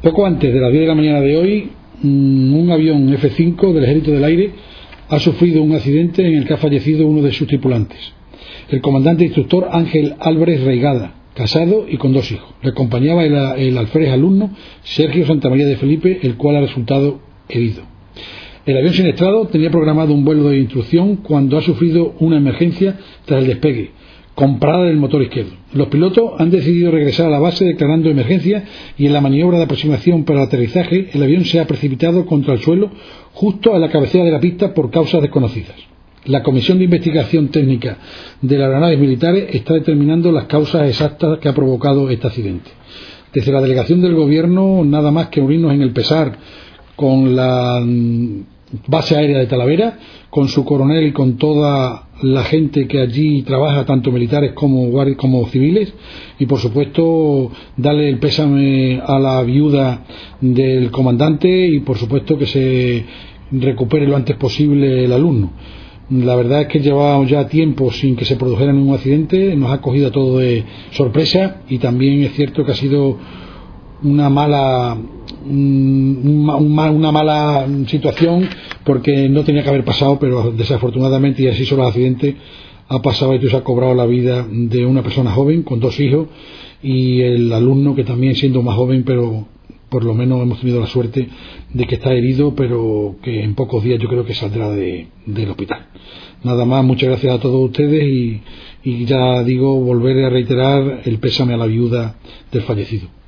Poco antes de las 10 de la mañana de hoy, un avión F-5 del Ejército del Aire ha sufrido un accidente en el que ha fallecido uno de sus tripulantes, el comandante instructor Ángel Álvarez Reigada, casado y con 2 hijos. Le acompañaba el alférez alumno Sergio Santamaría de Felipe, el cual ha resultado herido. El avión siniestrado tenía programado un vuelo de instrucción cuando ha sufrido una emergencia tras el despegue, con parada del motor izquierdo. Los pilotos han decidido regresar a la base declarando emergencia, y en la maniobra de aproximación para el aterrizaje el avión se ha precipitado contra el suelo justo a la cabecera de la pista por causas desconocidas. La Comisión de Investigación Técnica de las Aeronaves Militares está determinando las causas exactas que ha provocado este accidente. Desde la delegación del Gobierno, nada más que unirnos en el pesar con la base aérea de Talavera, con su coronel y con toda la gente que allí trabaja, tanto militares como civiles, y por supuesto darle el pésame a la viuda del comandante y por supuesto que se recupere lo antes posible el alumno. La verdad es que llevábamos ya tiempo sin que se produjera ningún accidente, nos ha cogido todo de sorpresa, y también es cierto que ha sido una mala situación, porque no tenía que haber pasado, pero desafortunadamente, y así son los accidentes, ha pasado y se ha cobrado la vida de una persona joven con 2 hijos, y el alumno, que también siendo más joven, pero por lo menos hemos tenido la suerte de que está herido, pero que en pocos días yo creo que saldrá del hospital. Nada más, muchas gracias a todos ustedes, y ya digo, volver a reiterar el pésame a la viuda del fallecido.